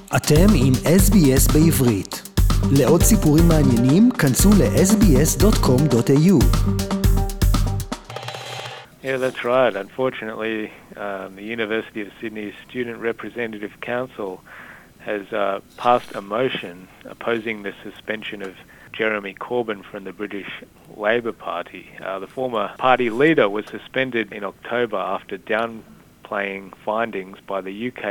אתם עם SBS בעברית. לעוד סיפורים מעניינים, כנסו ל-sbs.com.au. Yeah, that's right. Unfortunately, the University of Sydney's Student Representative Council has passed a motion opposing the suspension of Jeremy Corbyn from the British Labour Party. The former party leader was suspended in October after downplaying findings by the UK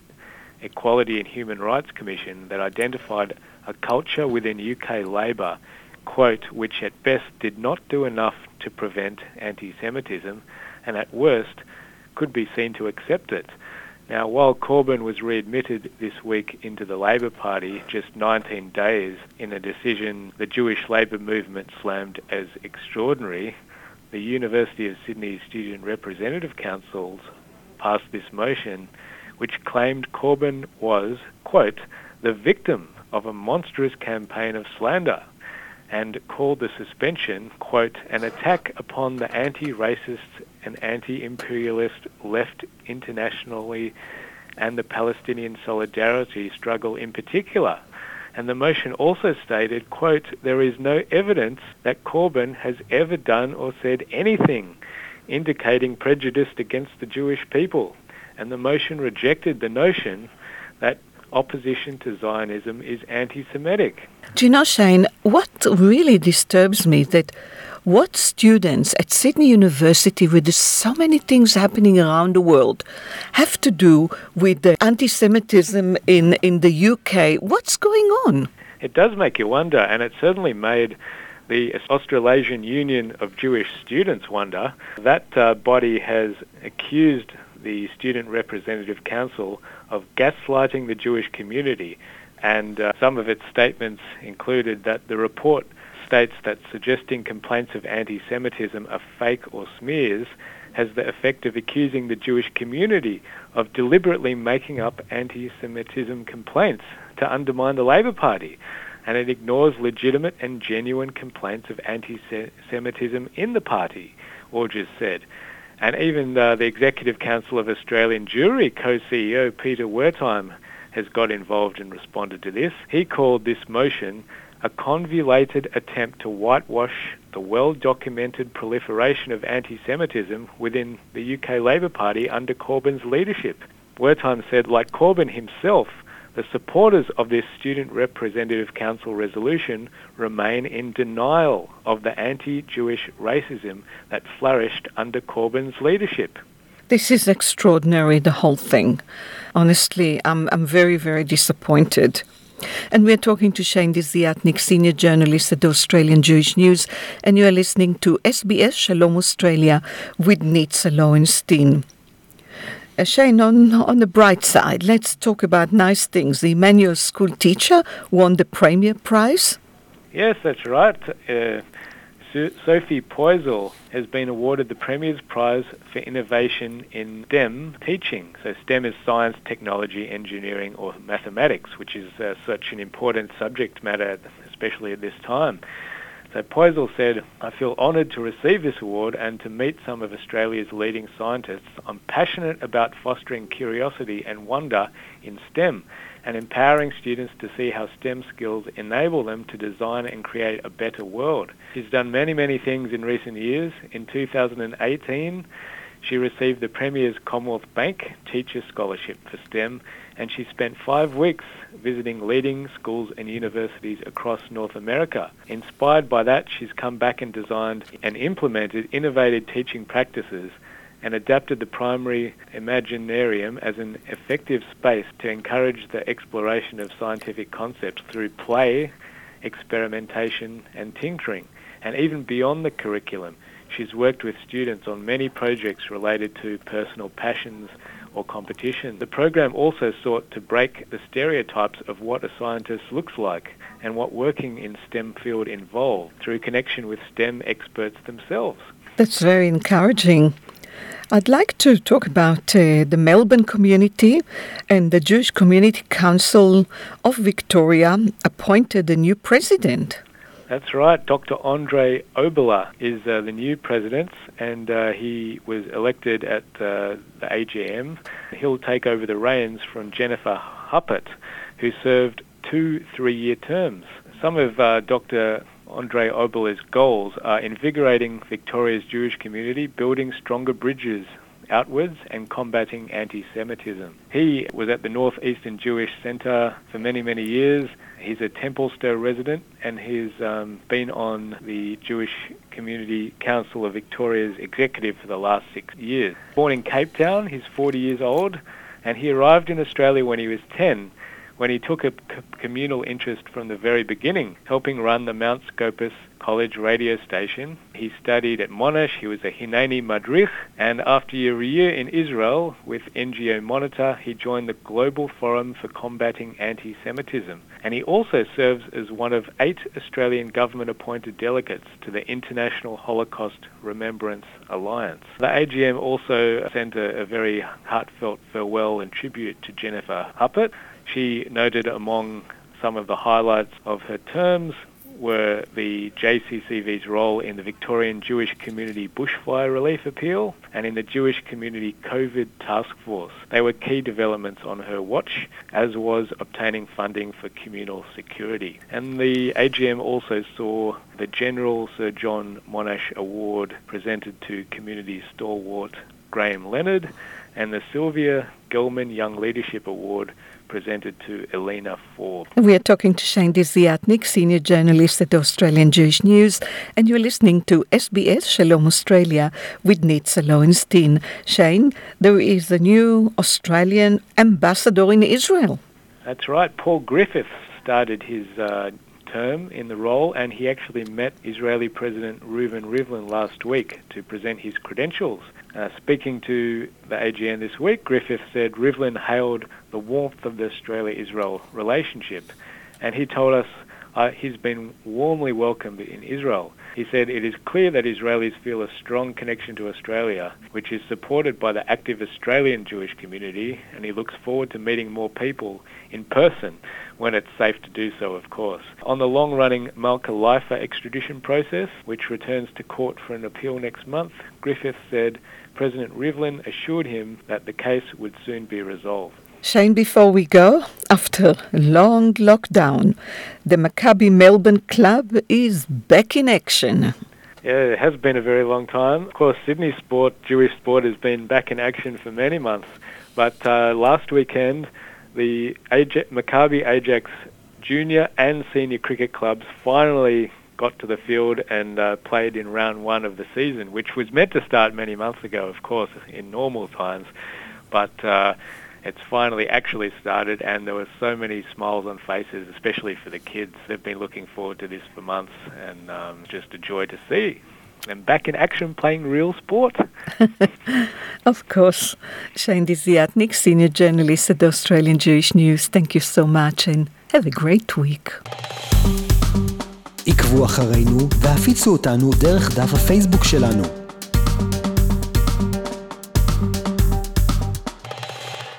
Equality and Human Rights Commission that identified a culture within UK Labour, quote, which at best did not do enough to prevent anti-Semitism and at worst could be seen to accept it. Now, while Corbyn was readmitted this week into the Labour Party just 19 days in a decision the Jewish Labour movement slammed as extraordinary, the University of Sydney Student Representative Council passed this motion which claimed Corbyn was, quote, the victim of a monstrous campaign of slander and called the suspension, quote, an attack upon the anti-racist and anti-imperialist left internationally and the Palestinian solidarity struggle in particular. And the motion also stated, quote, there is no evidence that Corbyn has ever done or said anything indicating prejudice against the Jewish people. And the motion rejected the notion that opposition to Zionism is anti-Semitic. Do you know, Shane, what really disturbs me that what students at Sydney University, with so many things happening around the world, have to do with the anti-Semitism in the UK. What's going on? It does make you wonder, and it certainly made the Australasian Union of Jewish Students wonder. That body has accused the Student Representative Council of gaslighting the Jewish community, and some of its statements included that the report states that suggesting complaints of anti-Semitism are fake or smears has the effect of accusing the Jewish community of deliberately making up anti-Semitism complaints to undermine the Labour Party, and it ignores legitimate and genuine complaints of anti-Semitism in the party, Orges said. And even the Executive Council of Australian Jewry co-CEO Peter Wertheim has got involved and responded to this. He called this motion a convoluted attempt to whitewash the well-documented proliferation of anti-Semitism within the UK Labour Party under Corbyn's leadership. Wertheim said, like Corbyn himself, the supporters of this Student Representative Council resolution remain in denial of the anti-Jewish racism that flourished under Corbyn's leadership. This is extraordinary, the whole thing. Honestly, I'm very, very disappointed. And we're talking to Shane Desiatnik, senior journalist at the Australian Jewish News, and you are listening to SBS Shalom Australia with Nitza Lowenstein. Shane, on the bright side, let's talk about nice things. The Emmanuel School teacher won the Premier Prize. Yes, that's right. Sophie Poisel has been awarded the Premier's Prize for Innovation in STEM teaching. So STEM is science, technology, engineering, or mathematics, which is such an important subject matter, especially at this time. So Poisel said, I feel honoured to receive this award and to meet some of Australia's leading scientists. I'm passionate about fostering curiosity and wonder in STEM and empowering students to see how STEM skills enable them to design and create a better world. She's done many, many things in recent years. In 2018, she received the Premier's Commonwealth Bank Teacher Scholarship for STEM, and she spent 5 weeks visiting leading schools and universities across North America. Inspired by that, she's come back and designed and implemented innovative teaching practices and adapted the primary Imaginarium as an effective space to encourage the exploration of scientific concepts through play, experimentation, and tinkering. And even beyond the curriculum, she's worked with students on many projects related to personal passions or competition. The program also sought to break the stereotypes of what a scientist looks like and what working in STEM field involves through connection with STEM experts themselves. That's very encouraging. I'd like to talk about the Melbourne community, and the Jewish Community Council of Victoria appointed a new president. That's right. Dr. Andrei Oberle is the new president, and he was elected at the AGM. He'll take over the reins from Jennifer Huppert, who served 2 3-year terms. Some of Dr. Andrei Oberle's goals are invigorating Victoria's Jewish community, building stronger bridges outwards, and combating anti-Semitism. He was at the Northeastern Jewish Centre for many, many years. He's a Templestowe resident, and he's been on the Jewish Community Council of Victoria's executive for the last 6 years. Born in Cape Town, he's 40 years old, and he arrived in Australia when he was 10, when he took a communal interest from the very beginning, helping run the Mount Scopus College radio station. He studied at Monash, he was a Hineni Madrich, and after a year in Israel with NGO Monitor, he joined the Global Forum for Combating Anti-Semitism. And he also serves as one of 8 Australian government-appointed delegates to the International Holocaust Remembrance Alliance. The AGM also sent a very heartfelt farewell and tribute to Jennifer Huppert. She noted among some of the highlights of her terms were the JCCV's role in the Victorian Jewish Community Bushfire Relief Appeal and in the Jewish Community COVID Task Force. They were key developments on her watch, as was obtaining funding for communal security. And the AGM also saw the General Sir John Monash Award presented to community stalwart Graham Leonard, and the Sylvia Gelman Young Leadership Award presented to Elena Forbes. We are talking to Shane Desiatnik, senior journalist at Australian Jewish News, and you're listening to SBS Shalom Australia with Nitza Lowenstein. Shane, there is a new Australian ambassador in Israel. That's right. Paul Griffiths started his term in the role, and he actually met Israeli President Reuven Rivlin last week to present his credentials. Speaking to the AGM this week, Griffith said Rivlin hailed the warmth of the Australia-Israel relationship, and he told us he's been warmly welcomed in Israel. He said it is clear that Israelis feel a strong connection to Australia, which is supported by the active Australian Jewish community, and he looks forward to meeting more people in person when it's safe to do so, of course. On the long-running Malka Leifer extradition process, which returns to court for an appeal next month, Griffith said President Rivlin assured him that the case would soon be resolved. Shane, before we go, after a long lockdown, the Maccabi Melbourne club is back in action. Yeah, it has been a very long time. Of course, Sydney sport, Jewish sport, has been back in action for many months. But last weekend, the Maccabi Ajax junior and senior cricket clubs finally got to the field and played in round 1 of the season, which was meant to start many months ago, of course, in normal times. But it's finally actually started, and there were so many smiles on faces, especially for the kids. They've been looking forward to this for months, and just a joy to see. And back in action, playing real sport. Of course. Shane Desiatnik, senior journalist at the Australian Jewish News. Thank you so much, and have a great week. עקבו אחרינו והפיצו אותנו דרך דף הפייסבוק שלנו.